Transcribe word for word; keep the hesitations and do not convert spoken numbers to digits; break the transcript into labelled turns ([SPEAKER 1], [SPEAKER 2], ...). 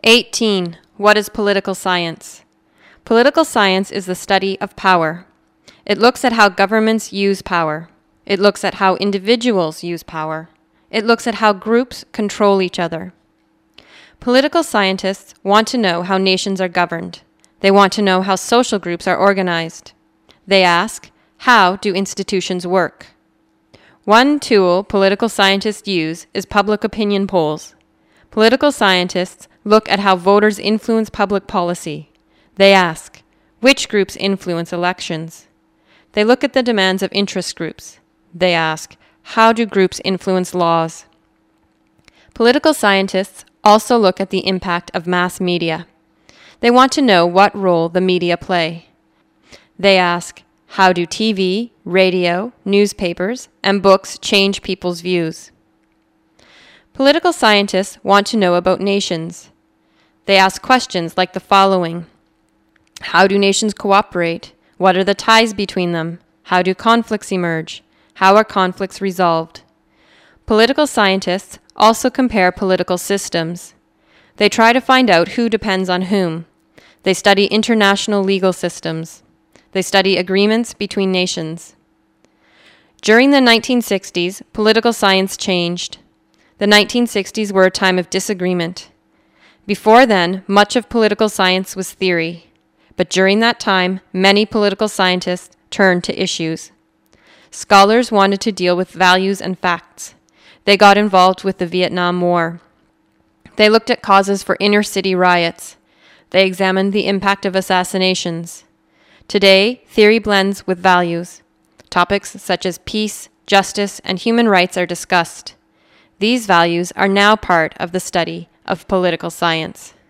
[SPEAKER 1] eighteen. What is political science? Political science is the study of power. It looks at how governments use power. It looks at how individuals use power. It looks at how groups control each other. Political scientists want to know how nations are governed. They want to know how social groups are organized. They ask, how do institutions work? One tool political scientists use is public opinion polls. Political scientists look at how voters influence public policy. They ask, which groups influence elections? They look at the demands of interest groups. They ask, how do groups influence laws? Political scientists also look at the impact of mass media. They want to know what role the media play. They ask, how do T V, radio, newspapers, and books change people's views? Political scientists want to know about nations. They ask questions like the following. How do nations cooperate? What are the ties between them? How do conflicts emerge? How are conflicts resolved? Political scientists also compare political systems. They try to find out who depends on whom. They study international legal systems. They study agreements between nations. During the nineteen sixties, political science changed. The nineteen sixties were a time of disagreement. Before then, much of political science was theory. But during that time, many political scientists turned to issues. Scholars wanted to deal with values and facts. They got involved with the Vietnam War. They looked at causes for inner-city riots. They examined the impact of assassinations. Today, theory blends with values. Topics such as peace, justice, and human rights are discussed. These values are now part of the study of political science.